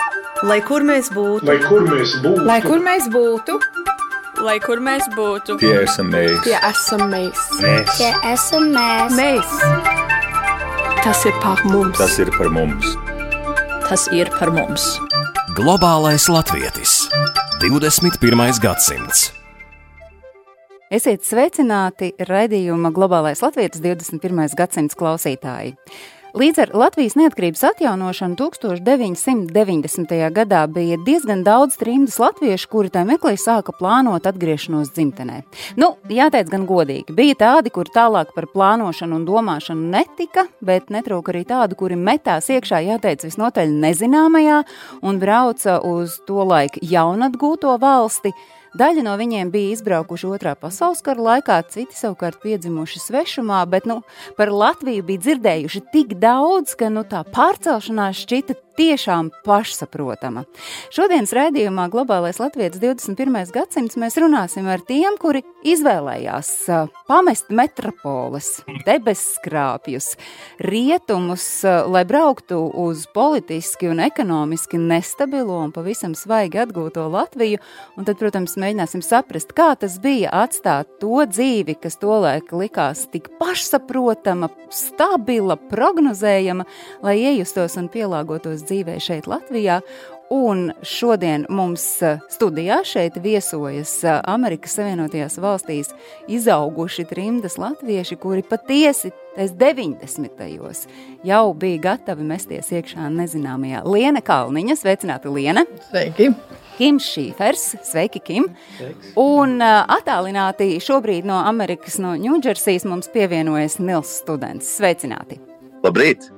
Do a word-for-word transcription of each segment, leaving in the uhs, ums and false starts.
Lai kur mēs būtu, Lai kur mēs būtu, Lai kur mēs būtu, Lai kur mēs būtu, Tie esam mēs. tie esam mēs. Mēs. Tie esam mēs. Mēs. Tas ir par mums. Tas ir par mums. tas ir par mums. Globālais latvietis. divdesmit pirmais gadsimts. Esiet sveicināti raidījuma Globālais latvietis divdesmit pirmais gadsimts klausītāji. Līdz ar Latvijas neatkarības atjaunošanu tūkstoš deviņsimt deviņdesmitajā gadā bija diezgan daudz trimdas latviešu, kuri tā meklī sāka plānot atgriešanos dzimtenē. Nu, jāteic gan godīgi, bija tādi, kuri tālāk par plānošanu un domāšanu netika, bet netrūka arī tādi, kuri metās iekšā, jāteic, visnotaļ nezināmajā un brauca uz to laiku jaunatgūto valsti. Daļa no viņiem bija izbraukuši otrā pasaules kara laikā, citi savukārt piedzimuši svešumā, bet nu, par Latviju bija dzirdējuši tik daudz, ka nu, tā pārcelšanās šķita tiešām pašsaprotama. Šodienas raidījumā Globālais latvietis divdesmit pirmais gadsimts mēs runāsim ar tiem, kuri izvēlējās uh, pamest metropoles, debesskrāpjus, rietumus, uh, lai brauktu uz politiski un ekonomiski nestabilo un pavisam svaigi atgūto Latviju, un tad, protams, mēģināsim saprast, kā tas bija atstāt to dzīvi, kas tolaik likās tik pašsaprotama, stabila, prognozējama, lai iejustos un pielāgotos dzīvē šeit Latvijā. Un šodien mums studijā šeit viesojas Amerikas Savienotajās valstīs izauguši trimdas latvieši, kuri patiesi tais deviņdesmitajos jau bija gatavi mesties iekšā nezināmajā. Liena Kalniņa, sveicināta Liena. Sveiki. Kim Šīfers, sveiki Kim. Sveiks. Un uh, attālināti šobrīd no Amerikas, no Ņūdžersijas mums pievienojas Nils Students. Sveicināti. Labrīt!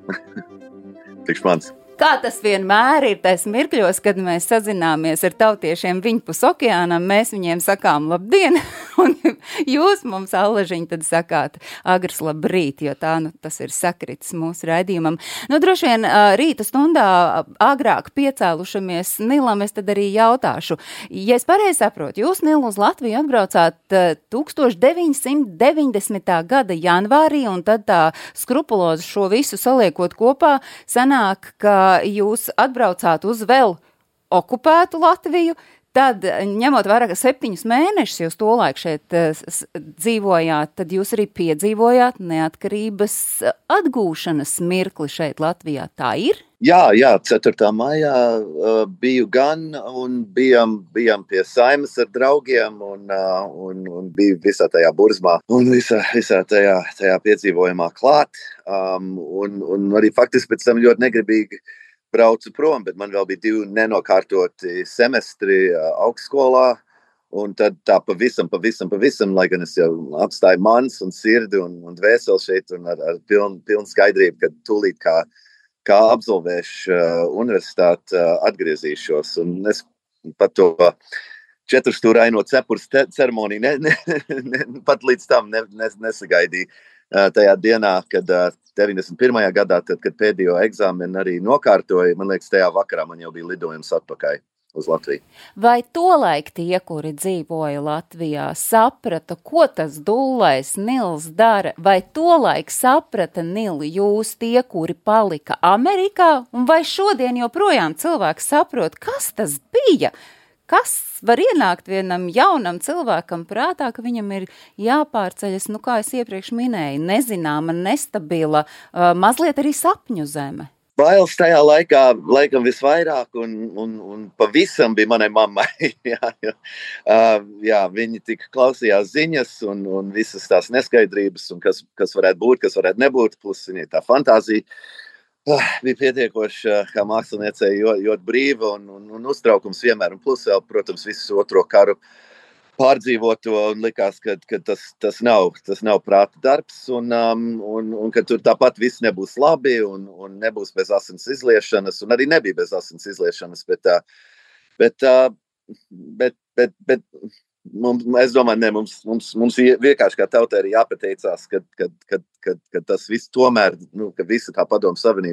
Tikš mans. Kā tas vienmēr ir tais mirkļos, kad mēs sazināmies ar tautiešiem viņpus okeānam, mēs viņiem sakām labdien, un jūs mums allažiņi tad sakāt agrs labrīt, jo tā, nu, tas ir sakritis mūsu raidījumam. Nu, droši vien rīta stundā agrāk piecēlušamies Nilam, es tad arī jautāšu. Ja es pareizi saprotu, jūs, Nil, uz Latviju atbraucāt tūkstoš deviņsimt deviņdesmitā gada janvārī, un tad tā skrupulozi šo visu saliekot kopā, sanāk, ka jūs atbraucāt uz vēl okupētu Latviju, tad, ņemot vairāk septiņus mēnešus, jūs tolaik šeit s- dzīvojāt, tad jūs arī piedzīvojāt neatkarības atgūšanas mirkli šeit Latvijā. Tā ir? Jā, jā, ceturtā maijā uh, biju gan un bijām, bijām pie saimas ar draugiem un, uh, un, un biju visā tajā burzmā un visā, visā tajā, tajā piedzīvojumā klāt. Um, un, un arī faktiski pēc tam ļoti negribīgi braucu prom, bet man vēl bija divi nenokārtoti semestri uh, augstskolā. Un tad tā pavisam, pavisam, pavisam, lai gan es jau atstāju mans un sirdi un, un dvēseli šeit un ar, ar pilnu, pilnu skaidrību, ka tūlīt kā kā absolvēšu uh, universitāti uh, atgriezīšos. Un es pat to četrstūraino cepures te- ceremoniju ne, ne, ne, pat līdz tam ne, ne, nesagaidīju. Uh, tajā dienā, kad uh, deviņdesmit pirmajā gadā, tad, kad pēdējo eksāmenu arī nokārtoju, man liekas, tajā vakarā man jau bija lidojums atpakaļ uz Latviju. Vai tolaik tie, kuri dzīvoja Latvijā, saprata, ko tas dullais Nils dara? Vai tolaik saprata Nil jūs tie, kuri palika Amerikā? Un vai šodien joprojām cilvēks saprot, kas tas bija? Kas var ienākt vienam jaunam cilvēkam prātā, ka viņam ir jāpārceļas, nu kā es iepriekš minēju, nezināma, nestabila, uh, mazliet arī sapņu zeme? Bailes tajā laikā, laikam visvairāk, un, un, un pavisam bija manai mammai. jā, jā. Uh, jā, viņi tik klausījās ziņas un, un visas tās neskaidrības, un kas, kas varētu būt, kas varētu nebūt, plus viņai tā fantāzija uh, bija pietiekoši, uh, kā māksliniecei, ļoti, ļoti brīva un, un, un uztraukums vienmēr, un plus vēl, protams, visu otro karu pārdzīvot to un likās, ka, ka tas, tas, nav, tas nav prāta darbs un, um, un, un ka tur tāpat viss nebūs labi un, un nebūs bez asins izliešanas un arī nebija bez asins izliešanas, bet, uh, bet, uh, bet, bet, bet mums, es domāju, ne, mums, mums, mums vienkārši kā tautai ir jāpateicās, ka, ka, ka, ka, ka tas viss tomēr, nu, ka visa tā padomu savienība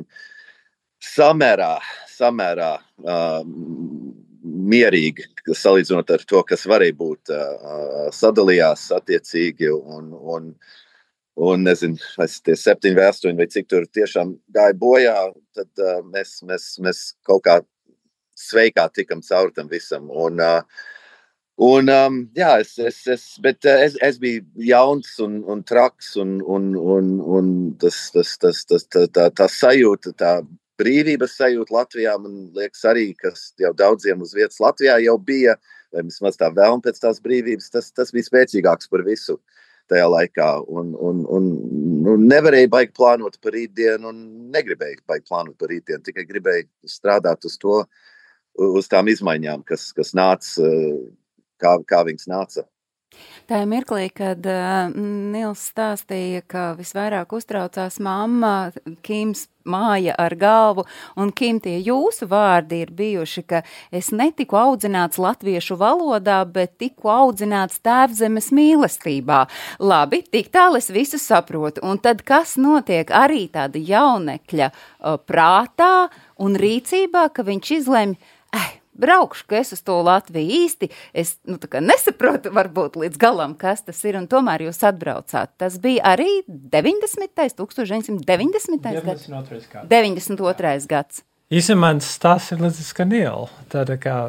samērā, samērā uh, mierīgi, salīdzinot ar to, kas varēja būt, uh, sadalījās attiecīgi un, un, un nezinu, tie septiņi vai astoņi vai cik tur tiešām gāja bojā, tad uh, mēs, mēs, mēs kaut kā sveikā tikam caur tam visam. Un, uh, un um, jā, es, es, es, bet uh, es, es biju jauns un, un traks, un, un, un, un tas, tas, tas, tas, tā, tā, tā sajūta, tā brīvības sajūta Latvijā, man liekas arī, kas jau daudziem uz vietas Latvijā jau bija, vai vismaz tā vēlme pēc tās brīvības, tas, tas bija spēcīgāks par visu tajā laikā. Un, un, un, un nevarēja baigi plānot par rītdienu, un negribēja baigi plānot par rītdienu, tikai gribēja strādāt uz to, uz tām izmaiņām, kas, kas nāca, kā, kā viņas nāca. Tā ir mirklī, kad uh, Nils stāstīja, ka visvairāk uztraucās mamma, Kims māja ar galvu, un Kim, tie jūsu vārdi ir bijuši, ka es netiku audzināts latviešu valodā, bet tiku audzināts tēvzemes mīlestībā. Labi, tik tālu es visu saprotu, un tad kas notiek arī tāda jaunekļa uh, prātā un rīcībā, ka viņš izlemj, eh, braukšu, ka es uz to Latviju īsti, es nu, tā kā nesaprotu varbūt līdz galam, kas tas ir, un tomēr jūs atbraucāt. Tas bija arī deviņdesmitais, tūkstoš deviņsimt deviņdesmitais gads? deviņdesmit otrais gads. Īsi mans stāsts ir līdz Nīlu. Tāda kā,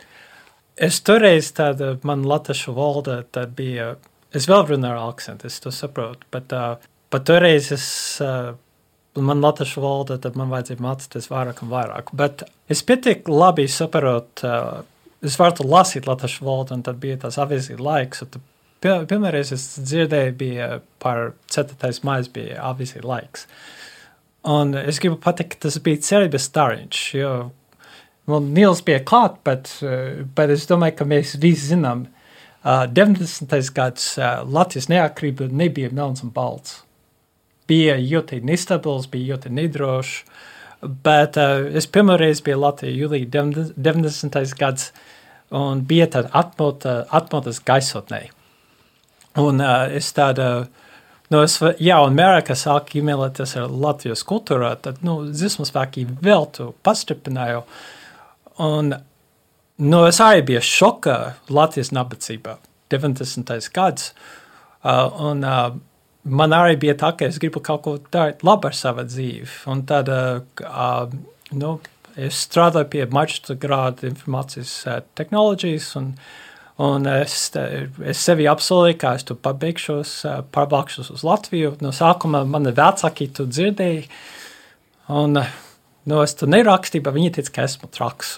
es toreiz tāda, man latviešu valoda, tad bija, es vēl runāju ar akcentu, es to saprotu, bet uh, pat toreiz es... Uh, man latviešu valoda, tad man vajadzēja mācīties vairāk un vairāk. Bet es pietiek labi saprotu, uh, es varu lasīt latviešu valodu, un tad bija tās avīzija laiks. Pirmreiz es dzirdēju, bija par ceturtais mājas bija avīzija laiks. Un es gribu pateikt, ka tas bija cerības stariņš, jo man Nils bija klāt, bet, uh, bet es domāju, ka mēs visi zinām, uh, deviņdesmitais gads uh, Latvijas neatkarība nebija melns un balts. Bija ļoti nestabils, bija ļoti nedrošs, bet uh, es pirmoreiz biju Latvijā jūlijā deviņdesmitais gads, un bija tāda atmota, atmotas gaisotnē. Un uh, es tāda, nu, es, jā, un mērā, sāk iemīlēties ar Latvijas kultūrā, tad, nu, dziesmu svēki vēl tu pastiprināju, un, nu, es arī biju šokā Latvijas nabadzībā, deviņdesmitais gads, uh, un, uh, man arī bija tā, ka es gribu kaut ko darīt labi ar savu dzīvi. Un tad, uh, nu, es strādāju pie maģistra grāda informācijas uh, tehnoloģijas, un, un es, es sevi apsolīju, ka es tu pabeigšos, uh, pārbākšos uz Latviju. No sākuma mani vecāki tu dzirdēja, un, nu, es tu nerakstīju, bet viņi teica, ka esmu traks.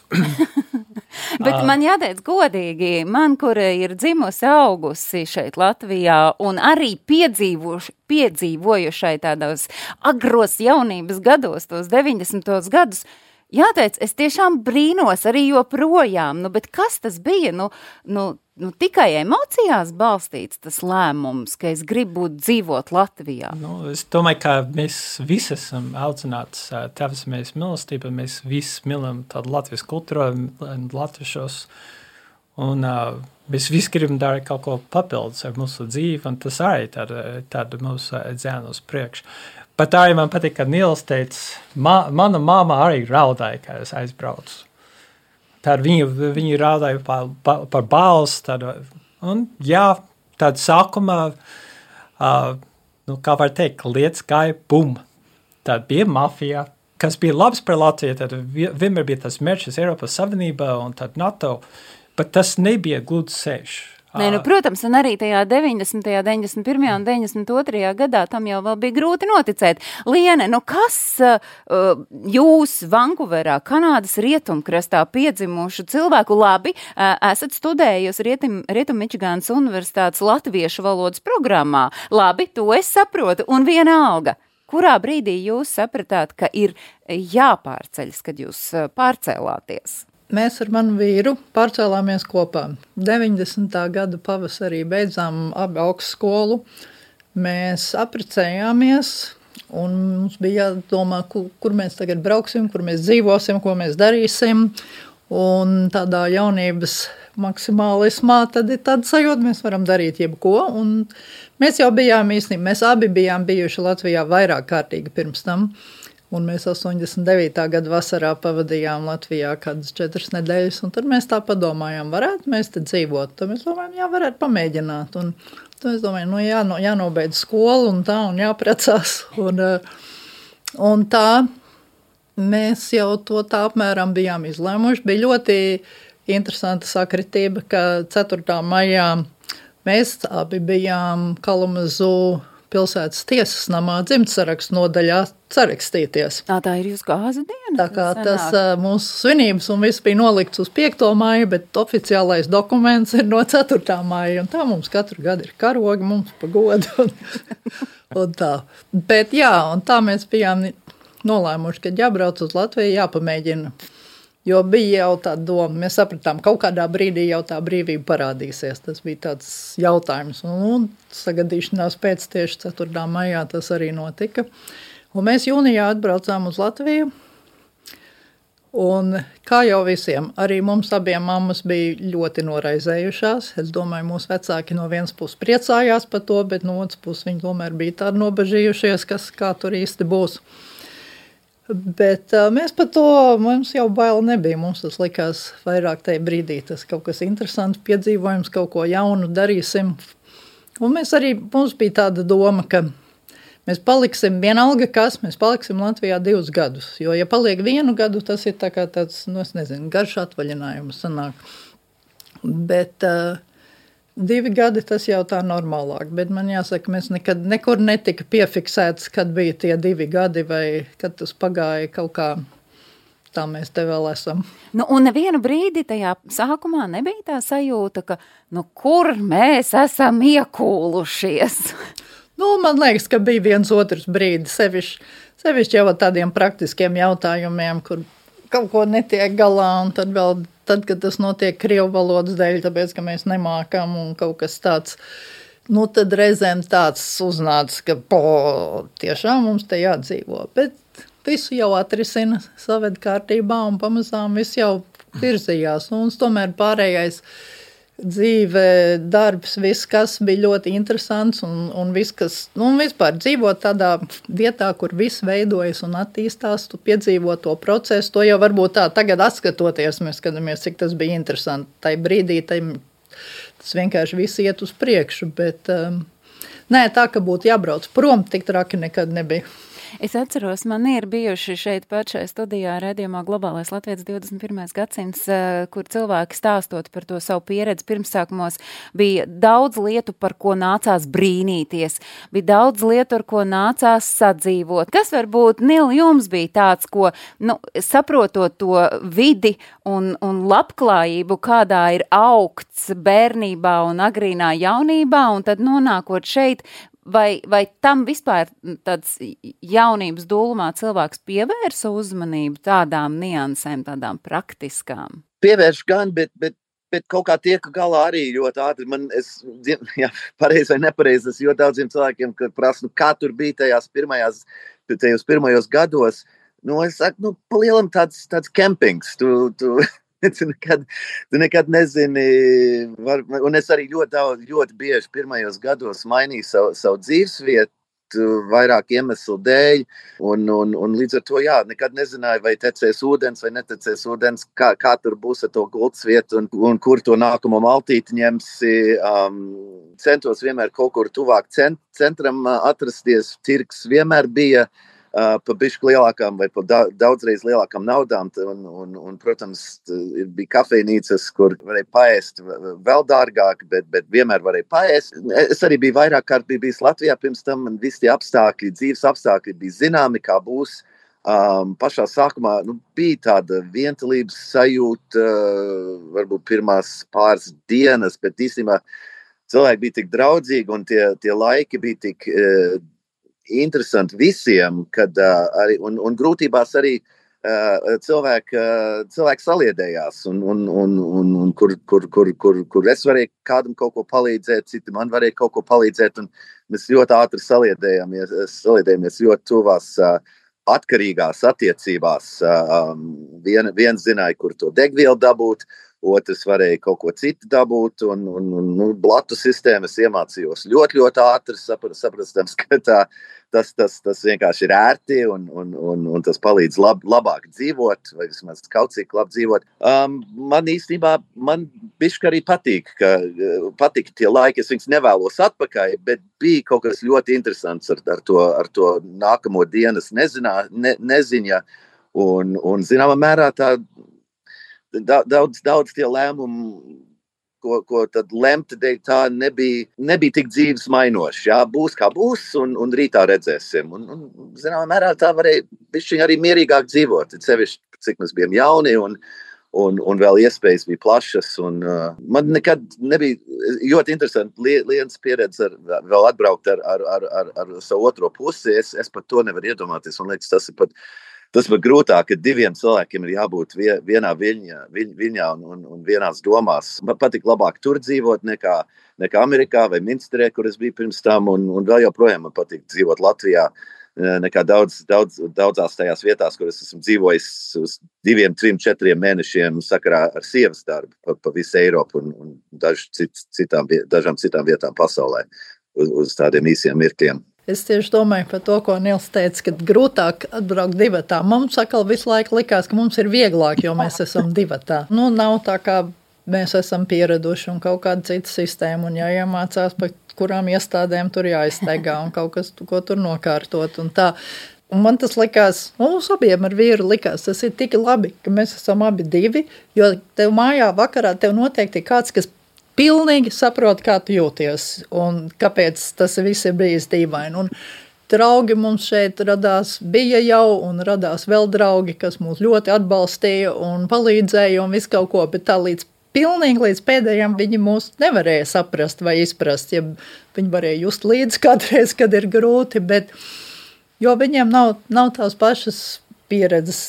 Bet man jāteic godīgi, man, kur ir dzimusi augusi šeit Latvijā un arī piedzīvojušai tādos agros jaunības gados, tos deviņdesmitos gadus, jāteic, es tiešām brīnos arī joprojām, nu, bet kas tas bija? Nu, nu, nu, tikai emocijās balstīts tas lēmums, ka es gribu dzīvot Latvijā. Nu, es domāju, ka mēs visi esam audzināts tēvzemes mīlestība, mēs visi mīlam tādu Latvijas kultūru un latviešos, un uh, mēs visi gribam darīt kaut ko papildus ar mūsu dzīvi, un tas arī tāda, tāda mūsu dzēna uz priekšu. Bet arī man patīk, ka Nils teica, ma, mana māma arī raudāja, kad es aizbraucu. Tad viņi, viņi raudāja par, par, par balss, tad, un jā, tad sākumā, uh, nu, kā var teikt, lietas gāja bum. Tad bija mafija, kas bija labs par Latviju, tad vienmēr bija tas mērķis Eiropas Savienībā un tad NATO, bet tas nebija gluds ceļš. Nē, nu, protams, un arī tajā deviņdesmitajā, deviņdesmit pirmajā un deviņdesmit otrajā gadā tam jau vēl bija grūti noticēt. Liene, nu kas uh, jūs Vankūverā, Kanādas rietumkrastā piedzimušu cilvēku labi uh, esat studējusi Rietum, Rietum Mičigānas Universitātes latviešu valodas programmā? Labi, to es saprotu, un vienalga. Kurā brīdī jūs sapratāt, ka ir jāpārceļas, kad jūs pārcēlāties? Mēs ar manu vīru pārcēlāmies kopā. deviņdesmitā gada pavasarī beidzām abi augstskolu. Mēs apprecējāmies, un mums bija jādomā, kur, kur mēs tagad brauksim, kur mēs dzīvosim, ko mēs darīsim. Un tādā jaunības maksimālismā tad ir tāda sajūta, mēs varam darīt jebko. Un mēs jau bijām īstenībā, mēs abi bijām bijuši Latvijā vairāk kārtīgi pirms tam. Un mēs astoņdesmit devītā gada vasarā pavadījām Latvijā kādas četras nedēļas, un tad mēs tā padomājām, varētu mēs te dzīvot. Tad mēs domājām, jā, varētu pamēģināt. Un tad mēs domājām, nu jā, no, jānobeidz skolu un tā, un jāprecās. Un, un tā mēs jau to tā apmēram bijām izlēmuši. Bija ļoti interesanta sakritība, ka ceturtā maijā mēs abi bijām Kalamazoo pilsētas tiesas namā dzimtsarakstu nodaļā sarakstīties. Tā, tā ir jūsu gāza diena? Tā kā tas uh, mūsu svinības un viss bija nolikts uz piekto maiju, bet oficiālais dokuments ir no ceturtā maija. Un tā mums katru gadu ir karogi, mums pa godu. Un, un tā. Bet jā, un tā mēs bijām nolēmuši, ka jābrauc uz Latviju, jāpamēģina. Jo bija jau tā doma, mēs sapratām, kaut kādā brīdī jau tā brīvība parādīsies. Tas bija tāds jautājums. Un, un sagadīšanās pēc tieši ceturtā maijā tas arī notika. Un mēs jūnijā atbraucām uz Latviju. Un kā jau visiem, arī mums abiem mammas bija ļoti noraizējušās. Es domāju, mūsu vecāki no vienas puses priecājās par to, bet no otras puses viņi tomēr bija tādi nobežījušies, kas kā tur īsti būs. Bet uh, mēs par to, mums jau bail nebija, mums tas likās vairāk tajā brīdī, tas kaut kas interesants, piedzīvojums, kaut ko jaunu darīsim. Un mēs arī, mums bija tāda doma, ka mēs paliksim vienalga kas, mēs paliksim Latvijā divus gadus, jo ja paliek vienu gadu, tas ir tā kā tāds, nu es nezinu, garš atvaļinājums sanāk. Bet uh, divi gadi tas jau tā normālāk, bet man jāsaka, mēs nekad nekur netika piefiksēts, kad bija tie divi gadi vai kad tas pagāja kaut kā, tā mēs te vēl esam. Nu, un nevienu brīdi tajā sākumā nebija tā sajūta, ka, nu, kur mēs esam iekūlušies? Nu, man liekas, ka bija viens otrs brīdi, sevišķi, sevišķi jau ar tādiem praktiskiem jautājumiem, kur kaut ko netiek galā, un tad vēl, tad, kad tas notiek krievu valodas dēļ, tāpēc, ka mēs nemākam un kaut kas tāds, nu, tad reizēm tāds uznāca, ka, po, tiešām mums te jādzīvo, bet visu jau atrisina, saved kārtībā, un pamazām viss jau virzījās, un tomēr pārējais dzīve, darbs, viss, kas bija ļoti interesants, un, un viss, kas, nu, vispār dzīvot tādā vietā, kur viss veidojas un attīstās, tu piedzīvo to procesu, to jau varbūt tā, tagad atskatoties, mēs skatāmies, cik tas bija interesanti. Tai brīdī, tai, tas vienkārši viss iet uz priekšu, bet, um, nē, tā, ka būtu jābrauc prom, tik traki nekad nebija. Es atceros, man ir bijuši šeit pat šajā studijā redzījumā Globālais Latvijas divdesmit pirmais gadsimts, kur cilvēki stāstot par to savu pieredzi pirmsākumos, bija daudz lietu, par ko nācās brīnīties, bija daudz lietu, ar ko nācās sadzīvot. Kas varbūt, Nil, jums bija tāds, ko, nu, saprotot to vidi un, un labklājību, kādā ir augts bērnībā un agrīnā jaunībā, un tad nonākot šeit, Vai, vai tam vispār tāds jaunības dūlumā cilvēks pievērsa uzmanību tādām niansēm, tādām praktiskām? Pievērš gan, bet, bet, bet kaut kā tiek galā arī ļoti ātri. Man, es, jā, pareizi vai nepareizi, es ļoti daudziem cilvēkiem, kad prasu, nu, kā tur bija tajās pirmajās, tajos pirmajos gados, nu, es saku, nu, palielam tāds, tāds kempings, tu, tu, Tu nekad, tu nekad nezini, var, un es arī ļoti, daudz, ļoti bieži pirmajos gados mainīju savu, savu dzīvesvietu vairāk iemeslu dēļ, un, un, un līdz ar to, jā, nekad nezināju, vai tecēs ūdens vai netecēs ūdens, kā, kā tur būs ar to gultsvietu, un, un kur to nākamo maltīti ņemsi. Um, centos vienmēr kaut kur tuvāk cent, centram atrasties, tirgs vienmēr bija Uh, pa bišķi lielākām vai pa daudzreiz lielākām naudām, un, un, un protams, bija kafejnīcas, kur varēja paēst vēl dārgāk, bet, bet vienmēr varēja paēst. Es arī biju vairāk kārt biju bijis Latvijā pirms tam, un visi tie apstākļi, dzīves apstākļi bija zināmi, kā būs. Um, pašā sākumā nu, bija tāda vientulības sajūta, uh, varbūt pirmās pāris dienas, bet īstenībā cilvēki bija tik draudzīgi, un tie, tie laiki bija tik uh, interesanti visiem, kad uh, arī, un, un grūtībās arī uh, cilvēki, uh, cilvēki saliedējās, un, un, un, un, un kur, kur, kur, kur, kur es varēju kādam kaut ko palīdzēt, citi man varēja kaut ko palīdzēt, un mēs ļoti ātri saliedējāmies, saliedējāmies ļoti tuvās uh, atkarīgās attiecībās. Uh, vien, viens zināja, kur to degvielu dabūt, otrs varēja kaut ko citu dabūt, un, un, un nu, blatu sistēmas iemācījos ļoti, ļoti ātri saprast, saprastams, ka tā, tas, tas, tas vienkārši ir ērti, un, un, un, un tas palīdz lab, labāk dzīvot, vai vismaz kaut cik labi dzīvot. Um, man īstenībā, man bišķi arī patīk, ka patīk tie laiki, es viņus nevēlos atpakaļ, bet bija kaut kas ļoti interesants ar, ar, to, ar to nākamo dienas nezinā, ne, neziņa, Un, un zināmā mērā tā daudz, daudz tie lēmumi, ko, ko tad lemt, tā nebija, nebija tik dzīves mainoši. Jā, būs kā būs, un, un rītā redzēsim. Un, un zināmā mērā tā varēja bišķiņ arī mierīgāk dzīvot. Sevišķi, cik mēs bijām jauni, un, un, un vēl iespējas bija plašas. Un, uh, man nekad nebija ļoti interesanti liens pieredze ar, vēl atbraukt ar, ar, ar, ar, ar savu otro pusi. Es, es pat to nevaru iedomāties. Man liekas, tas ir pat Tas ir grūtāk, ka diviem cilvēkiem ir jābūt vienā viļņā, viļ, viļņā un, un, un vienās domās. Man patīk labāk tur dzīvot nekā, nekā Amerikā vai Minsterē, kur es biju pirms tam, un, un vēl joprojām man patīk dzīvot Latvijā nekā daudz, daudz, daudzās tajās vietās, kur es esmu dzīvojis uz diviem, trim, četriem mēnešiem sakarā ar sievas darbu pa, pa visu Eiropu un, un daž, cit, citām, dažām citām vietām pasaulē uz, uz tādiem īsiem mirkļiem. Es tieši domāju par to, ko Nils teica, ka grūtāk atbraukt divatā. Mums atkal visu laiku likās, ka mums ir vieglāk, jo mēs esam divatā. Nu, nav tā, kā mēs esam pieraduši un kaut kāda cita sistēma un jāiemācās, pa kurām iestādēm tur jāizteigā un kaut kas, ko tur nokārtot un tā. Un man tas likās, mums abiem ar vīru likās, tas ir tik labi, ka mēs esam abi divi, jo tev mājā vakarā tev noteikti ir kāds, kas pilnīgi saprot, kā tu jūties un kāpēc tas viss ir bijis dīvaini. Un draugi mums šeit radās, bija jau un radās vēl draugi, kas mūs ļoti atbalstīja un palīdzēja un visu kaut ko, bet tā līdz pilnīgi līdz pēdējiem viņi mūs nevarēja saprast vai izprast, ja viņi varēja just līdz kādreiz, kad ir grūti, bet jo viņiem nav, nav tās pašas pieredzes.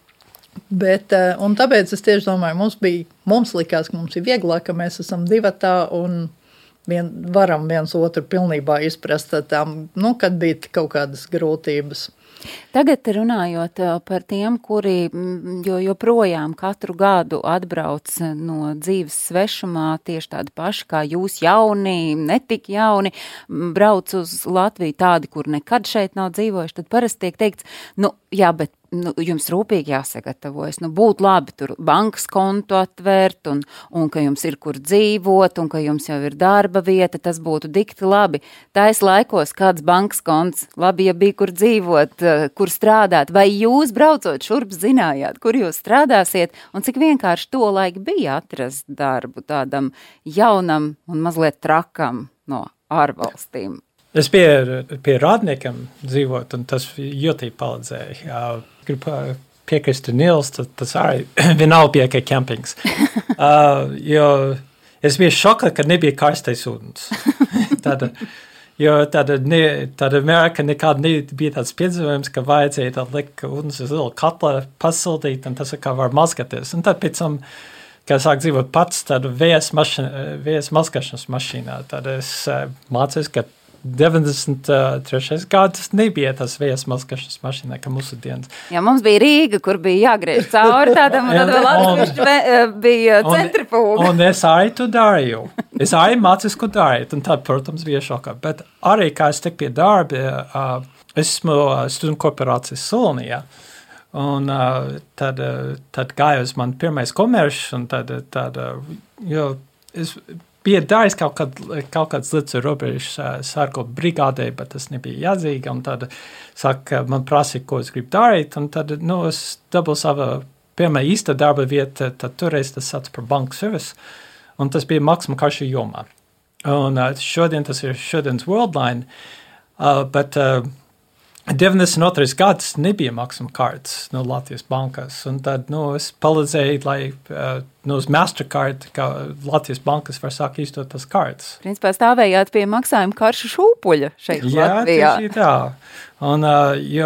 Bet, un tāpēc es tieši domāju, mums bija, mums likās, ka mums ir vieglāk, ka mēs esam divatā un vien, varam viens otru pilnībā izprast tām, nu, kad bija kaut kādas grūtības. Tagad runājot par tiem, kuri jo, joprojām katru gadu atbrauc no dzīves svešumā, tieši tādi paši kā jūs jauni, netik jauni, brauc uz Latviju tādi, kur nekad šeit nav dzīvojuši, tad parasti tiek teikts, nu, jā, bet nu, jums rūpīgi jāsagatavojas, nu, būtu labi tur bankas kontu atvērt un, un ka jums ir kur dzīvot un ka jums jau ir darba vieta, tas būtu dikti labi. Tais laikos kāds bankas konts, labi, ja bija kur dzīvot, kur strādāt, vai jūs braucot šurp zinājāt, kur jūs strādāsiet un cik vienkārši to laiku bija atrast darbu tādam jaunam un mazliet trakam no ārvalstīm? Es biju pie rādniekiem dzīvot, un tas ļoti palīdzēja. Gribu piekrist Nils, tas arī vienalga bija kā kempings. uh, jo es biju šokā, ka nebija karstais ūdens. Tāda, jo tāda, ne, tāda Amerika nekāda nebija tāds piedzīvojums, ka vajadzēja tā likt ūdens uz lielu katla pasildīt, un tas kā var mazgāties. Un tad pēc tam, kā sāk dzīvot pats tādu vējas, mašina, vējas mazgāšanas mašīnā, tad es uh, mācījos, ka deviņdesmit trešais gads nebija tas vējas mazgāšanas mašīnā, kā mūsu dienas. Jā, mums bija Rīga, kur bija jāgriež cauri tādam, un tad vēl atsevišķi bija centrifūga. Un, un es arī to darīju. Es arī mācījos, ko darīt, un tad, protams, bija šokā. Bet arī, kā es tik pie darba, uh, es esmu studentu korporācijas Solonijā, un uh, tad, uh, tad gāju uz man pirmais komeršs, un tad, tad uh, jo, es bija darījis kaut, kād, kaut kāds lietas ar robežu sargu brigādē, bet tas nebija jādzīga, un tad saka, man prasīja, ko es gribu darīt, un tad, nu, es dabūju savu pirmā īsta darba vieta, tad toreiz tas sauc par banku service, un tas bija maksuma karšu jomā. Un uh, šodien tas ir šodienas Worldline, uh, bet uh, deviņdesmit otrais gads nebija maksuma kartes no Latvijas bankas, un tad, nu, es palīdzēju, lai uh, no uz Mastercard, kā Latvijas bankas var sāk īstot tas kartes. Principā stāvējāt pie maksājuma karšu šūpuļa šeit Jā, Latvijā. Jā, tieši tā. Un, uh, jo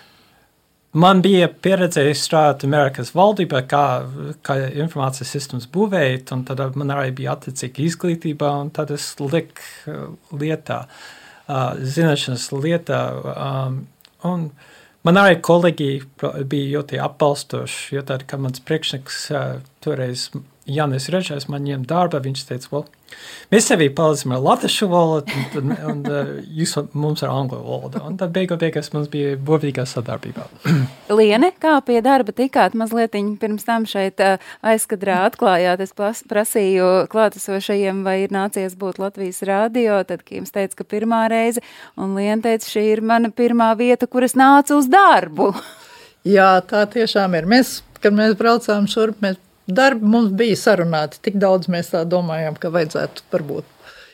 man bija pieredze strādāt Amerikas valdībā, kā, kā informācijas sistēmas būvēt, un tad man arī bija attiecīga izglītība, un tad es liku lietā. Uh, zināšanas lietā, um, un man arī kolēģi bija ļoti apbalstoši, jo tad, kad mans priekšnieks uh, toreiz Jānis Režais man ņem darba, viņš teica, well, mēs sevi palīdzam ar latviešu valodu, un, un, un uh, jūs mums ar angļu valodu, un tad beigu beigās mums bija burvīgā sadarbībā. Liene, kā pie darba tikāt mazlietiņ pirms tam šeit uh, aizkadrā atklājāt, es plas, prasīju klātesošajiem, vai ir nācies būt Latvijas radio, tad Kims teica, ka pirmā reize, un Liene teica, šī ir mana pirmā vieta, kur es nācu uz darbu. Jā, tā tiešām ir. Mēs, kad mēs braucām šurp, mēs darbi mums bija sarunāti. Tik daudz mēs tā domājām, ka vajadzētu varbūt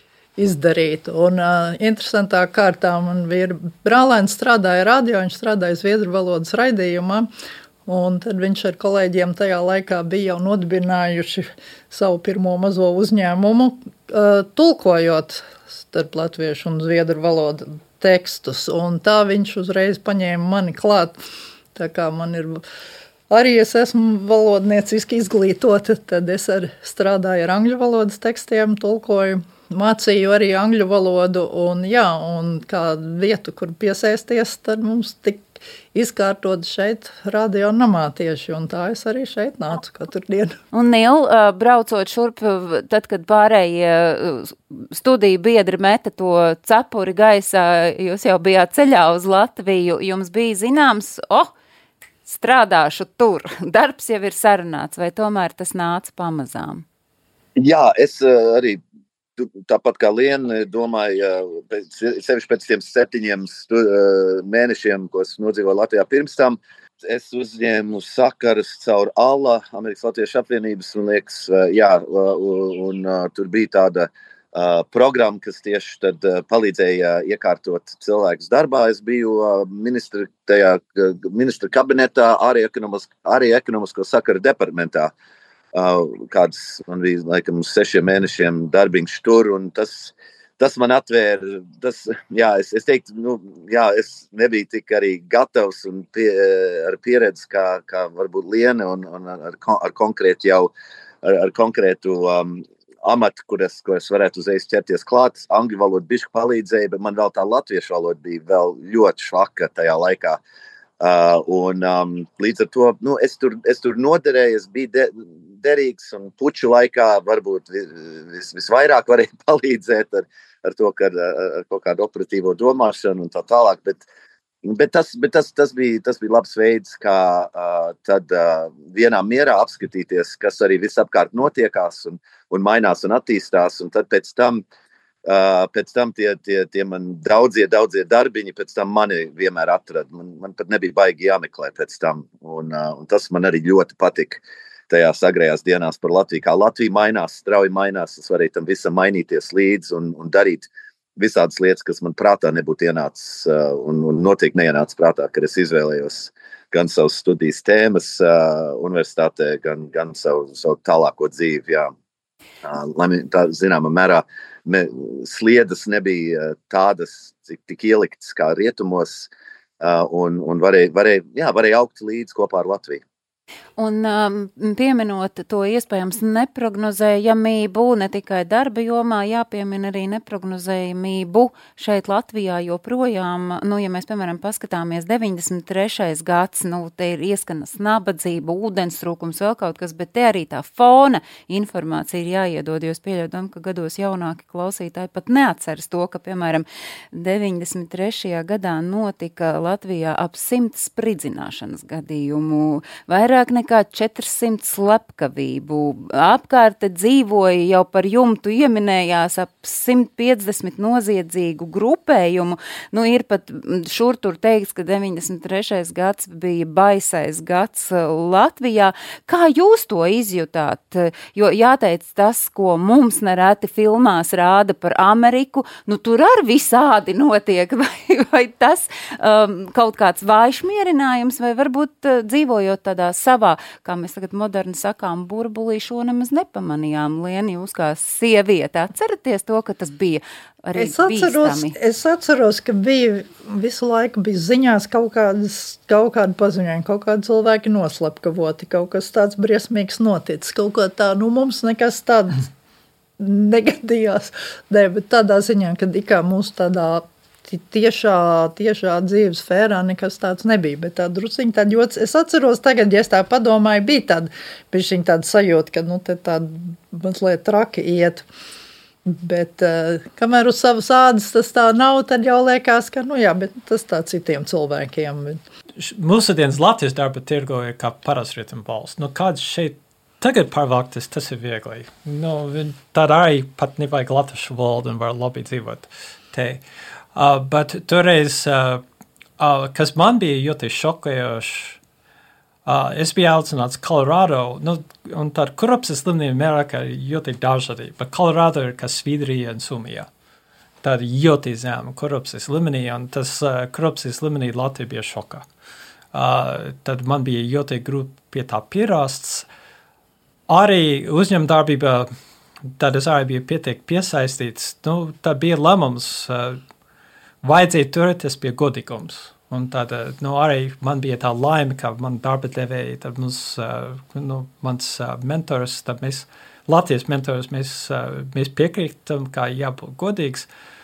izdarīt. Un uh, interesantā kārtā man vīra brālēns strādāja radio, viņš strādāja zviedru valodas raidījumā, un tad viņš ar kolēģiem tajā laikā bija jau nodibinājuši savu pirmo mazo uzņēmumu, uh, tulkojot starp latviešu un zviedru valodu tekstus, un tā viņš uzreiz paņēma mani klāt, tā kā man ir... Arī es esmu valodnieciski izglītota, tad es ar, strādāju ar angļu valodas tekstiem, tulkoju, mācīju arī angļu valodu, un jā, un kā vietu, kur piesēsties, tad mums tik izkārtot šeit radio namā tieši, un tā es arī šeit nācu katru dienu. Un Nil, braucot šurp, tad, kad pārējie studiju biedri meta to cepuri gaisā, jūs jau bijāt ceļā uz Latviju, jums bija zināms, oh, strādāšu tur, darbs jau ir sarunāts, vai tomēr tas nāca pamazām? Jā, es uh, arī tāpat kā Liena domāju, pēc, sevišķi pēc tiem septiņiem stu, uh, mēnešiem, ko es nodzīvoju Latvijā pirms tam, es uzņēmu sakarus caur A L A, Amerikas Latviešu apvienības, un liekas, uh, jā, uh, un uh, tur bija tāda Uh, programma, kas tieši tad uh, palīdzēja iekārtot cilvēkus darbā. Es biju uh, ministra, tajā, uh, ministra kabinetā, arī ekonomisko, arī ekonomisko sakaru departamentā. Uh, kāds man bija, laikam, uz sešiem mēnešiem darbiņš tur, un tas, tas man atvēra, tas, jā, es, es teiktu, nu, jā, es nebiju tik arī gatavs un pie, ar pieredzi, kā, kā varbūt Liena, un, un ar, ar konkrētu jau, ar, ar konkrētu um, amatu, kur es, kur es varētu uzreiz ķerties klāt. Angļu valoda bišķi palīdzēja, bet man vēl tā latviešu valoda bija vēl ļoti švaka tajā laikā. Uh, un um, līdz ar to, nu, es tur, es tur noderēju, es biju de, derīgs, un puču laikā varbūt vis, visvairāk varēja palīdzēt ar, ar to, ka ar, ar kaut kādu operatīvo domāšanu un tā tālāk, bet Bet, tas, bet tas, tas, bija, tas bija labs veids, kā uh, tad uh, vienā mierā apskatīties, kas arī visapkārt notiekās un, un mainās un attīstās. Un tad pēc tam, uh, pēc tam tie, tie, tie man daudzie, daudzie darbiņi pēc tam mani vienmēr atrada. Man, man pat nebija baigi jāmeklē pēc tam. Un, uh, un tas man arī ļoti patika tajās agrējās dienās par Latviju. Kā Latvija mainās, strauji mainās, es varēju tam visam mainīties līdzi un, un darīt visādas lietas, kas man prātā nebūtu ienācis uh, un, un noteikti neienāca prātā, kad es izvēlējos gan savas studijas tēmas uh, universitātē, gan, gan savu, savu tālāko dzīvi. Jā. Uh, lai tā zināmā mērā me, sliedas nebija tādas, cik tik ieliktas kā rietumos, uh, un, un varēja, varēja, jā, varēja augt līdz kopā ar Latviju. Un um, pieminot to iespējams neprognozējamību, ne tikai darba jomā, jāpiemina arī neprognozējamību šeit Latvijā joprojām. Nu, ja mēs, piemēram, paskatāmies deviņdesmit trešais gads, nu, te ir ieskanas nabadzība, ūdenstrūkums, vēl kaut kas, bet te arī tā fona informācija ir jāiedod, jo es pieļaudam, ka gados jaunāki klausītāji pat neatceras to, ka, piemēram, deviņdesmit trešajā gadā notika Latvijā ap simts spridzināšanas gadījumu, vairāk nekā četrsimt slepkavību. Apkārt dzīvoja jau par jumtu ieminējās ap simt piecdesmit noziedzīgu grupējumu. Nu, ir pat šur tur teikts, ka deviņdesmit trešais gads bija baisais gads Latvijā. Kā jūs to izjutāt? Jo jāteic tas, ko mums nereti filmās rāda par Ameriku, nu tur ar visādi notiek, vai, vai tas um, kaut kāds vājš mierinājums, vai varbūt uh, dzīvojot tādā savā, kā mēs tagad moderni sakām, burbulī, šo nemaz nepamanījām. Lieni, jūs kā sieviete atceraties to, ka tas bija arī es atceros, bīstami? Es atceros, ka bija visu laiku bija ziņās kaut kādas, kaut kāda paziņojuma, kaut kādi cilvēki noslepkavoti, kaut kas tāds briesmīgs noticis, kaut kā tā, nu mums nekas tāds negadījās. Ne, bet tādā ziņā, kad ikā mūsu tādā tiešā, tiešā dzīves sfērā nekas tāds nebija, bet tā drusiņa tāda jots. Es atceros tagad, ja es tā padomāju, bija tāda, bišķiņ tāda sajūta, ka, nu, te tāda mazliet traki iet. Bet, uh, kamēr uz savas ādas tas tā nav, tad jau liekas, ka, nu jā, bet tas tā citiem cilvēkiem. Bet... Mūsdienas Latvijas darba tirgo ir kā parasrietum valsts. Nu, kāds šeit tagad pārvāktas, tas ir viegli. Nu, tāda arī pat nevajag latviešu valodu un var labi dzīvot te. Uh, bet toreiz, uh, uh, kas man bija ļoti šokējoši, Uh, es biju audzināts Colorado, nu, un tāda korupcijas līmenī Amerikā ir ļoti dažādi, bet Colorado ir kā Svidrija un Sumija. Tāda ļoti zema korupcijas līmenī, un tas uh, korupcijas līmenī Latvija bija šokā. Uh, tad man bija ļoti grūti pie tā pierasts. Arī uzņēmdarbība, tad es arī biju pietiek piesaistīts, nu, tad bija lēmums, uh, vajadzēja turēties pie godīgums. Un tad, nu, arī man bija tā laime, ka man darba devēja, tad mums, uh, nu, mans uh, mentors, tad mēs, Latvijas mentors, mēs, uh, mēs piekrītam, kā jābūt godīgs,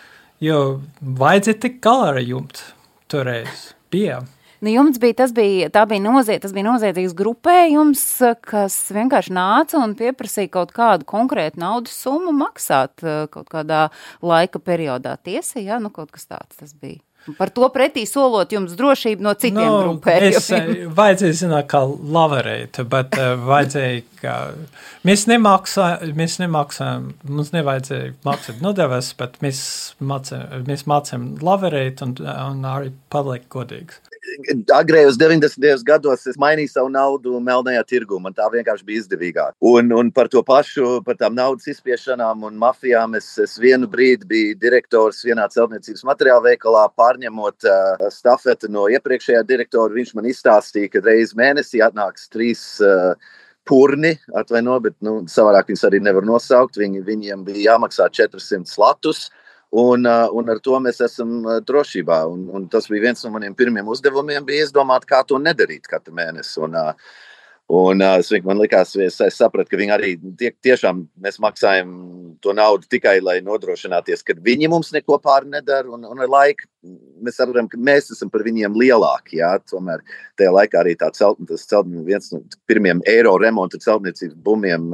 jo vajadzēja tik galā ar jumtu toreiz bija. Nu, jums bija, tas bija, tā bija nozied, tas bija noziedzīgs grupējums, kas vienkārši nāca un pieprasīja kaut kādu konkrētu naudas summu maksāt kaut kādā laika periodā. Tiesa, jā, nu kaut kas tāds tas bija. Par to pretī solot jums drošību no citiem no, grupējumiem. Es vajadzēja zināt, kā lavarēt, bet uh, vajadzēja, ka mēs nemaksājam, mēs nemaksājam, mums nevajadzēja maksāt nodevas, bet mēs mācām, mēs mācām lavarēt un, un arī palikt godīgs. Agrējos deviņdesmitajos gados es mainīju savu naudu melnajā tirgu, man tā vienkārši bija izdevīgāk. Un, un par to pašu, par tām naudas izspiešanām un mafijām es, es vienu brīdi biju direktors vienā celtniecības materiāla veikalā, pārņemot uh, stafeti no iepriekšējā direktora. Viņš man izstāstīja, ka reiz mēnesī atnāks trīs uh, purni, atvaino, bet nu, savādāk viņus arī nevar nosaukt. Viņi, viņiem bija jāmaksā četrsimt latus. Un, uh, un ar to mēs esam uh, drošībā. Un, un tas bija viens no maniem pirmiem uzdevumiem, bija izdomāt, kā to nedarīt katru mēnesi. Un, uh, un uh, es, man likās, es, es sapratu, ka viņi arī tie, tiešām mēs maksājam to naudu tikai, lai nodrošināties, ka viņi mums neko pāri nedara. Un, un ar laiku mēs saprotam, ka mēs esam par viņiem lielāki. Jā? Tomēr tajā laikā arī tā celt, tas celt, viens no pirmiem eiro remonta celtniecības bumiem,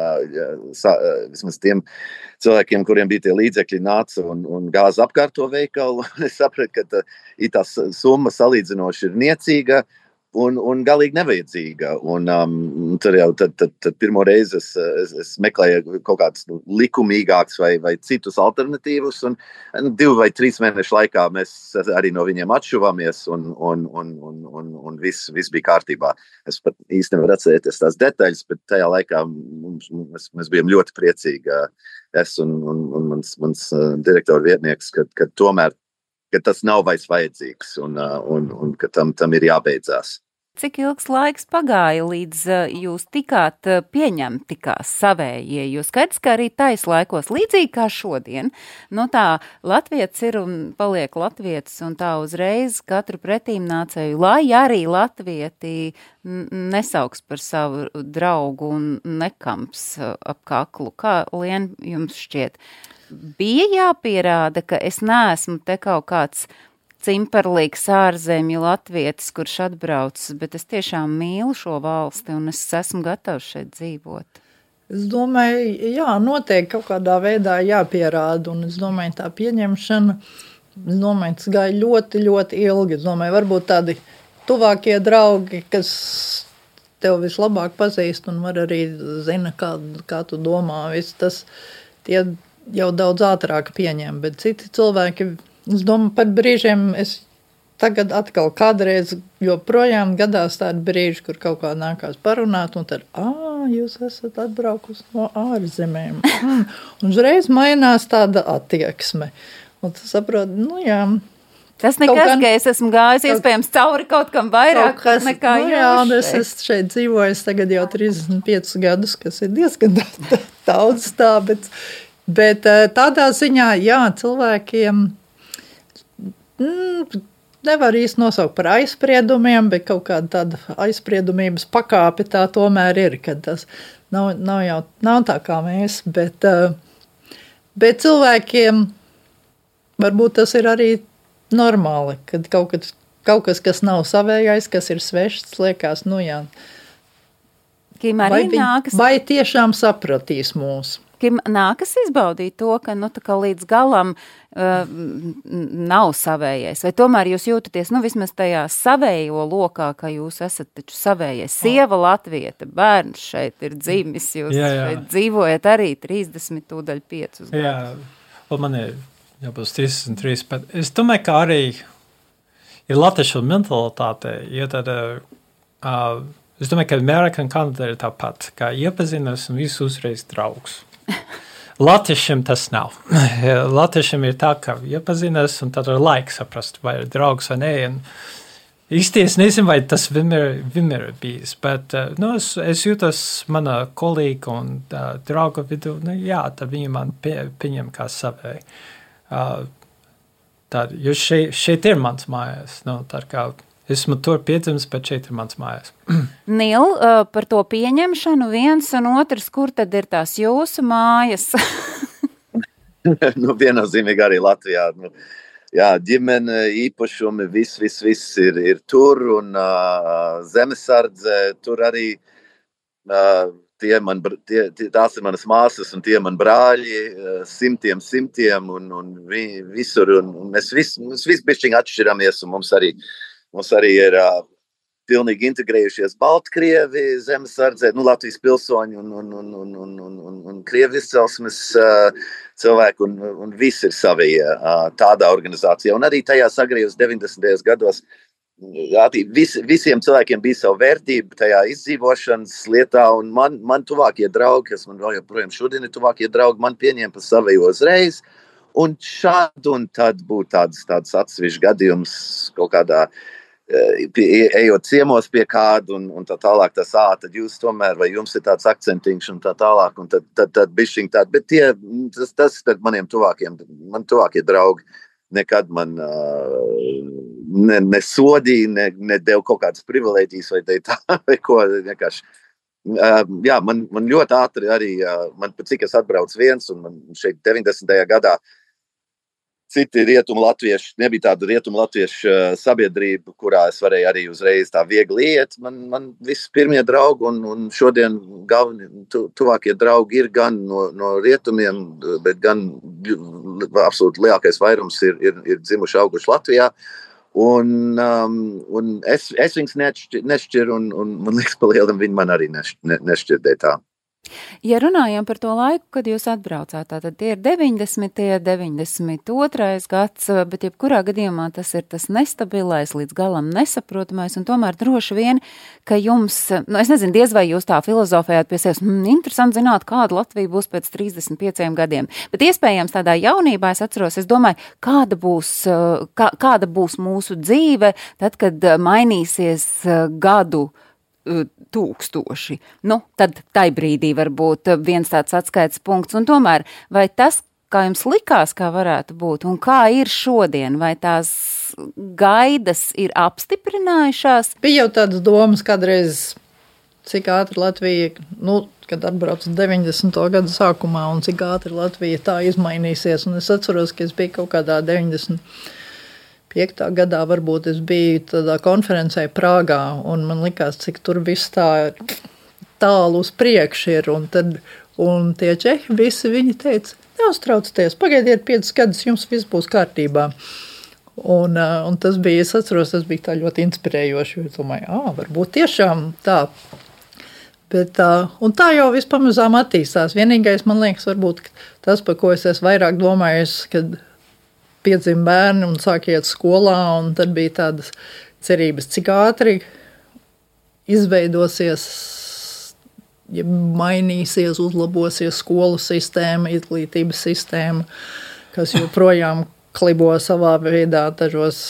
uh, sa, uh, vismaz tiem cilvēkiem, kuriem bija tie līdzekļi, nāca un, un gāza apkārt to veikalu. Es sapratu, ka tā, tā summa salīdzinoši ir niecīga un, un galīgi nevajadzīga. Un um, tad jau tad, tad, tad pirmo reizi es, es, es meklēju kaut kādus nu, likumīgākus vai, vai citus alternatīvus. Un nu, divu vai trīs mēnešu laikā mēs arī no viņiem atšuvāmies un, un, un, un, un, un viss, viss bija kārtībā. Es pat īsti nevaru atcerēties tās detaļas, bet tajā laikā mums, mēs, mēs bijām ļoti priecīgi. Es un, un, un mans, mans uh, direktora vietnieks, ka, ka tomēr ka tas nav vairs vajadzīgs un, uh, un, un ka tam, tam ir jābeidzās. Cik ilgs laiks pagāja, līdz uh, jūs tikāt uh, pieņemti kā savējie? Jo skaidrs, ka arī tais laikos, līdzīgi kā šodien, no tā latvietis ir un paliek latvietis, un tā uzreiz katru pretīm nācēju, lai arī latvieti nesauks par savu draugu un nekams ap kaklu. Kā, Lien, jums šķiet? Bija jāpierāda, ka es neesmu te kaut kāds cimperlīgs ārzemju latvietis, kurš atbraucis, bet es tiešām mīlu šo valsti un es esmu gatavs šeit dzīvot. Es domāju, jā, noteikti kaut kādā veidā jāpierāda, un es domāju, tā pieņemšana, es domāju, tas gāja ļoti, ļoti ilgi. Es domāju, varbūt tādi tuvākie draugi, kas tev vislabāk pazīst un var arī zina, kā, kā tu domā, viss tas, tie jau daudz ātrāk pieņem, bet citi cilvēki, es domāju, pat brīžiem es tagad atkal kādreiz joprojām gadās tādi brīži, kur kaut kā nākās parunāt, un tad, ā, jūs esat atbraukus no ārzemēm. Mm. Un uzreiz mainās tāda attieksme. Un tu saproti, nu jā. Tas nekas, gan, ka es esmu gājis iespējams cauri kaut kam vairāk kaut kas, nekā nu, jā. Un es esmu šeit dzīvojis tagad jau trīsdesmit piecus gadus, kas ir diezgan daudz tā, bet, bet tādā ziņā, jā, cilvēkiem mm, nevar īsti nosaukt par aizspriedumiem, bet kaut kāda tāda aizspriedumības pakāpe tā tomēr ir, kad tas nav, nav jau nav tā kā mēs, bet, bet cilvēkiem varbūt tas ir arī normāli, kad kaut kas, kaut kas, kas nav savējais, kas ir svešs, liekas, nu jā. Kim arī vai, nākas... vai tiešām sapratīs mūs? Kim nākas izbaudīt to, ka nu, tā kā līdz galam uh, nav savējais, vai tomēr jūs jūtaties, nu, vismaz tajā savējo lokā, ka jūs esat taču savējais. Sieva latvieta, bērns šeit ir dzimis, jūs jā, jā. šeit dzīvojat arī trīsdesmit tūdaļ piecus. Jā, vēl man ir jābūt trīsdesmit trīs, bet es domāju, ka arī ir latviešu mentalitāte, jo tad uh, Es domāju, ka Amerika un Kanada ir tāpat, kā iepazinas un visu uzreiz draugs. Latviešiem tas nav. Latviešiem ir tā, ka iepazinas un tad ar laiku saprast, vai ir draugs vai nē. Īsti es nezinu, vai tas vienmēr, vienmēr ir bijis, bet nu, es, es jūtos mana kolīga un uh, drauga vidū, nu jā, tad viņi man pie, pieņem kā savēji. Uh, tad, jo šeit, šeit ir mans mājas, nu, tā kā esmu tur piedzimis, bet šeit ir mans mājas. Nil, uh, par to pieņemšanu viens un otrs, kur tad ir tās jūsu mājas? Nu, viennozīmīgi arī Latvijā. Nu, jā, ģimene, īpašumi, viss, viss, viss ir, ir tur, un uh, zemesardze, tur arī uh, tie man, tie, tie, tās ir manas māsas, un tie man brāļi, uh, simtiem, simtiem, un, un vi, visur, un, un mēs visi, mēs visi bišķiņ atšķiramies, un mums arī, mums arī ir uh, pilnīgi integrējušies Baltkrievi zemesardzē, nu, Latvijas pilsoņi un, un, un, un, un, un, un, un Krievi izcelsmes uh, cilvēki, un, un visi ir savie uh, tādā organizācijā. Un arī tajā sagrījus deviņdesmitajos gados vis, visiem cilvēkiem bija savu vērtību tajā izdzīvošanas lietā, un man, man tuvākie draugi, kas man vēl joprojām šodien ir tuvākie draugi, man pieņēma pa savējo uzreiz, un šādi un tad būtu tāds, tāds atsevišķs gadījums kaut kādā ejot ciemos pie kādu un, un tā tālāk tas, ā, tad jūs tomēr, vai jums ir tāds akcentiņš un tā tālāk, un tad, tad, tad bišķiņ tādi, bet tie, tas, tas tad maniem tuvākiem, man tuvākie draugi nekad man uh, ne, ne sodīja, ne, ne deva kaut kādas privilēģijas vai tā, vai ko, vienkārši. Uh, jā, man, man ļoti ātri arī, uh, man pat cik es atbraucu viens, un man šeit deviņdesmitajā gadā citi rietumu latvieši, nebija tāda rietumu latviešu sabiedrība, kurā es varēju arī uzreiz tā viegli iet. Man, man visi pirmie draugi un, un šodien galvenie tu, tuvākie draugi ir gan no, no rietumiem, bet gan absolūti lielākais vairums ir, ir, ir dzimuši auguši Latvijā. Un, um, un es, es viņus nešķiru, nešķir, un, un man liekas pa lielam viņi man arī nešķir, nešķirdē tā. Ja runājam par to laiku, kad jūs atbraucāt, tad tie ir deviņdesmitie, deviņdesmit otrais gads, bet jebkurā gadījumā tas ir tas nestabilais, līdz galam nesaprotamais, un tomēr droši vien, ka jums, nu es nezinu, diez vai jūs tā filozofējāt pie sevis, mm, interesanti zināt, kāda Latvija būs pēc trīsdesmit pieciem gadiem, bet iespējams tādā jaunībā, es atceros, es domāju, kāda būs, kā, kāda būs mūsu dzīve, tad, kad mainīsies gadu tūkstoši. Nu, tad tai brīdī var būt viens tāds atskaites punkts. Un tomēr, vai tas, kā jums likās, kā varētu būt, un kā ir šodien, vai tās gaidas ir apstiprinājušās? Bija jau tādas domas kādreiz, cik ātri Latvija, nu, kad atbrauc deviņdesmito gadu sākumā, un cik ātri Latvija tā izmainīsies. Un es atceros, ka es biju kaut kādā deviņdesmit piektā gadā varbūt es biju tādā konferencē Prāgā, un man likās, cik tur viss tā tālu uz priekšu ir, un tad, un tie čehi visi viņi teica, neuztraucieties, pagaidiet piecus gadus, jums viss būs kārtībā. Un, un tas bija, es atceros, tas bija tā ļoti inspirējoši, jo es domāju, ā, varbūt tiešām tā. Bet, un tā jau vispamazām attīstās. Vienīgais, man liekas, varbūt tas, par ko es esmu vairāk domājis, kad piedzim bērni un sāk iet skolā, un tad bija tādas cerības, cik ātri izveidosies, ja mainīsies, uzlabosies skolu sistēma, izglītības sistēma, kas joprojām klibo savā veidā dažos,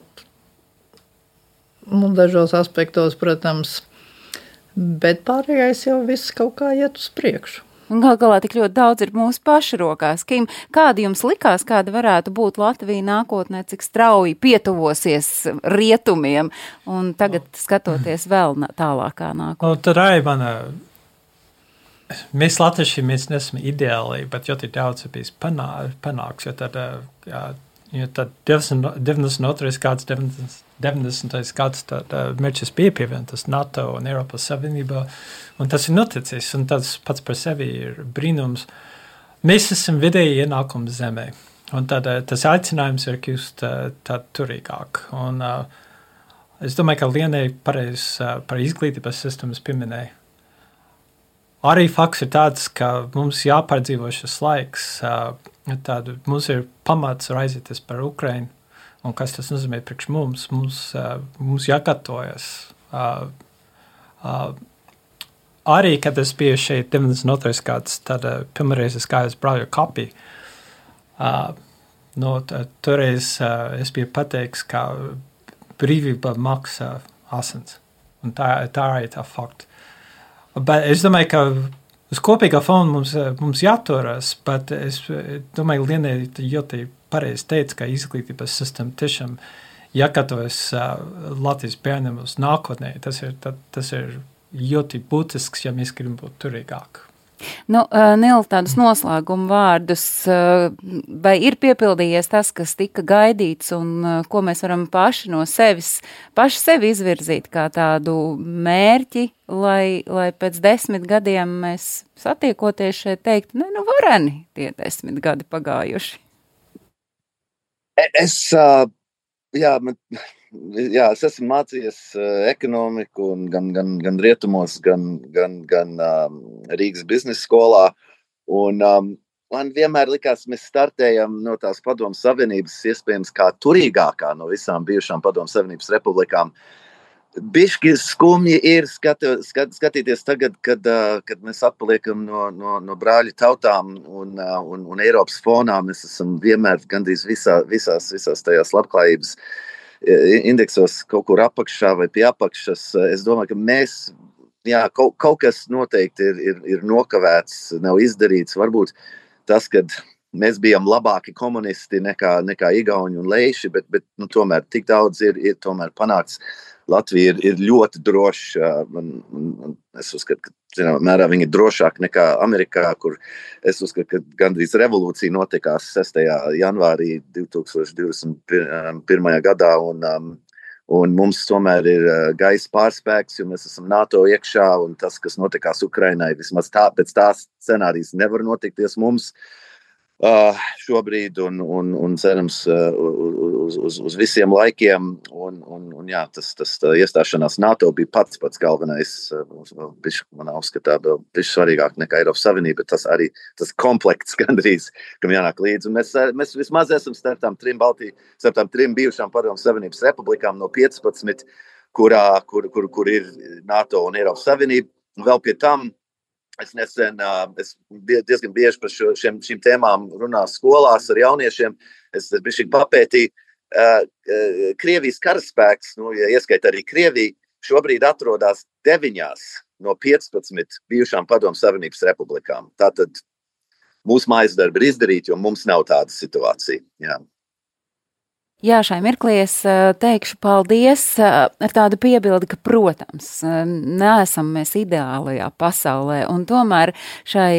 nu, dažos aspektos, protams, bet pārējais jau viss kaut kā iet uz priekšu. Un gal galā tik ļoti daudz ir mūsu pašu rokās. Kim, kāda jums likās, kāda varētu būt Latvija nākotnē, cik strauji pietuvosies rietumiem, un tagad skatoties vēl tālākā nākotnē? Nu, tad arī mana, mēs latvieši, mēs nesam ideāli, bet ļoti daudz ir bijis panā, panāks, jo tad, jā, jo tad deviņdesmit otrais gads, deviņdesmitais gads, tad mērķis bija pievienotas NATO un Eiropas Savienībā, un tas ir noticis, un tas pats par sevi ir brīnums. Mēs esam vidēji ienākuma zemē, un tad tas aicinājums ir kļūst tā turīgāk. Un uh, es domāju, ka Lienai pareiz uh, par izglītības sistēmas pieminēja. Arī fakts ir tāds, ka mums jāpārdzīvo šis laiks, uh, tādu, mums ir pamats raizēties par Ukrainu, un kas tas nozīmē priekš mums, mums, uh, mums jāgatavojas. Uh, Uh, arī, kad es biju šeit deviņdesmit otrais gads, tad uh, pirmreiz es gāju uz Brauļu kapi. Uh, no, t- toreiz uh, es biju pateiks, ka brīvība maksā asins. Un tā, tā arī tā fakta. Bet es domāju, ka uz kopīgā fona mums, mums jāturas, bet es domāju, Lienē ļoti pareizi teica, ka izglītības sistēma tiešām jāgatavojas uh, Latvijas bērniem uz nākotnē. Tas ir, tā, tas ir ļoti būtisks, ja mēs gribam būt turīgāk. Nu, uh, Nil, tādus noslēguma vārdus, uh, vai ir piepildījies tas, kas tika gaidīts un uh, ko mēs varam paši no sevis, paši sevi izvirzīt kā tādu mērķi, lai, lai pēc desmit gadiem mēs satiekoties šeit teikt, ne, nu vareni tie desmit gadi pagājuši. Es, uh, jā, man, jā, es esmu mācījies uh, ekonomiku un gan, gan, gan rietumos, gan, gan, gan um, Rīgas biznesa skolā. Un um, man vienmēr likās, mēs startējam no tās Padomu Savienības, iespējams kā turīgākā no visām bijušām Padomu Savienības republikām. Bišķi skumji ir skatu, skat, skatīties tagad, kad, uh, kad mēs atpaliekam no, no, no brāļu tautām un, uh, un, un Eiropas fonā. Mēs esam vienmēr gandrīz visā, visās, visās tajās labklājības indeksos kaut kur apakšā vai pie apakšas. Es domāju, ka mēs, jā, kaut, kaut kas noteikti ir, ir, ir nokavēts, nav izdarīts. Varbūt tas, kad mēs bijām labāki komunisti nekā, nekā igauņi un leiši, bet, bet nu, tomēr tik daudz ir, ir tomēr panākts. Latvija ir, ir ļoti droša, un, un es uzskatu, ka zinām, mērā viņi ir drošāki nekā Amerikā, kur es uzskatu, ka gandrīz revolūcija notikās sestajā janvārī divi tūkstoši divdesmit pirmajā gadā, un, um, un mums tomēr ir uh, gaisa pārspēks, jo mēs esam NATO iekšā, un tas, kas notikās Ukrainai, vismaz tā, pēc tās scenārijas nevar notikties mums. Uh, šobrīd un, un, un cerams uh, uz, uz, uz visiem laikiem. Un, un, un jā, tas, tas iestāšanās NATO bija pats pats galvenais, uh, bišķi manā uzskatā, bišķi svarīgāk nekā Eiropas Savienība, bet tas arī tas komplekts gandrīz, kam jānāk līdzi. Un mēs, mēs vismaz esam starp tām trim Baltiju, starp tām trim bijušām Padomu Savienības republikām no piecpadsmit, kurā, kur, kur, kur ir NATO un Eiropas Savienība. Vēl pie tam Es nesen, es diezgan bieži par šo, šiem, šīm tēmām runāju skolās ar jauniešiem. Es bišķi papētīju. Krievijas karaspēks, nu, ja ieskait arī Krieviju, šobrīd atrodas deviņās no piecpadsmit bijušām Padomu Savienības republikām. Tātad mūsu mājas darbi ir izdarīti, jo mums nav tāda situācija. Jā. Jā, šai mirklī es teikšu paldies ar tādu piebildi, ka, protams, neesam mēs ideālajā pasaulē, un tomēr šai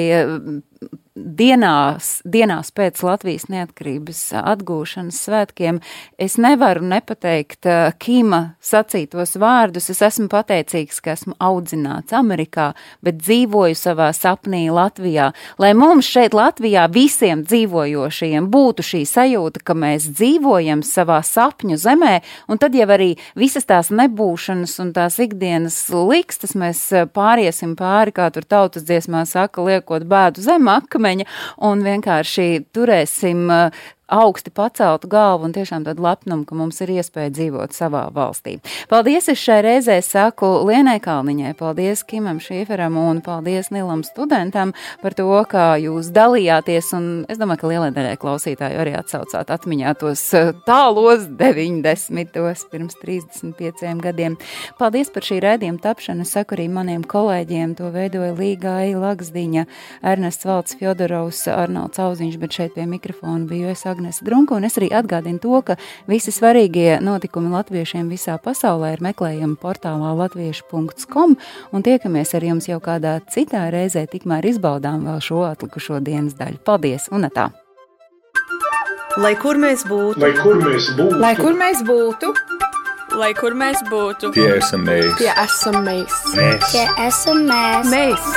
dienās, dienās pēc Latvijas neatkarības atgūšanas svētkiem es nevaru nepateikt Kima sacītos vārdus. Es esmu pateicīgs, ka esmu audzināts Amerikā, bet dzīvoju savā sapnī Latvijā. Lai mums šeit Latvijā visiem dzīvojošajiem būtu šī sajūta, ka mēs dzīvojam savā sapņu zemē, un tad jau arī visas tās nebūšanas un tās ikdienas likstas mēs pāriesim pāri, kā tur tautas dziesmā saka, liekot bēdu zem akmeņa, un vienkārši turēsim augsti paceltu galvu un tiešām tādu lepnumu, ka mums ir iespēja dzīvot savā valstī. Paldies es šai reizē saku Lienai Kalniņai, paldies Kimam Šīferam un paldies Nilam Studentam par to, kā jūs dalījāties, un es domāju, ka lielai daļai klausītāju arī atsaucāt atmiņā tos tālos deviņdesmitos pirms trīsdesmit pieciem gadiem. Paldies par šī raidījuma tapšanu, saku arī maniem kolēģiem, to veidoja Līgai Lagsdiņa, Ernests Valds Fjodorovs, Arnolds Auziņš, bet šeit pie mikrofona biju es Agnes Drunka, un es arī atgādinu to, ka visi svarīgie notikumi latviešiem visā pasaulē ir meklējami portālā latviešu punkts com, un tiekamies ar jums jau kādā citā reizē, tikmēr izbaudām vēl šo atlikušo dienas daļu. Paldies, un tā! Lai kur mēs būtu, lai kur mēs būtu, lai kur mēs būtu, lai kur mēs būtu, tie esam mēs, tie esam mēs, mēs, tie esam mēs,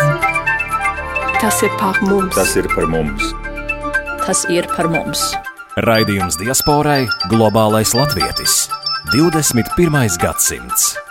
mēs. Tas ir par mums, tas ir par mums. Tas ir par mums. Raidījums diasporai Globālais latvietis. divdesmit pirmais gadsimts.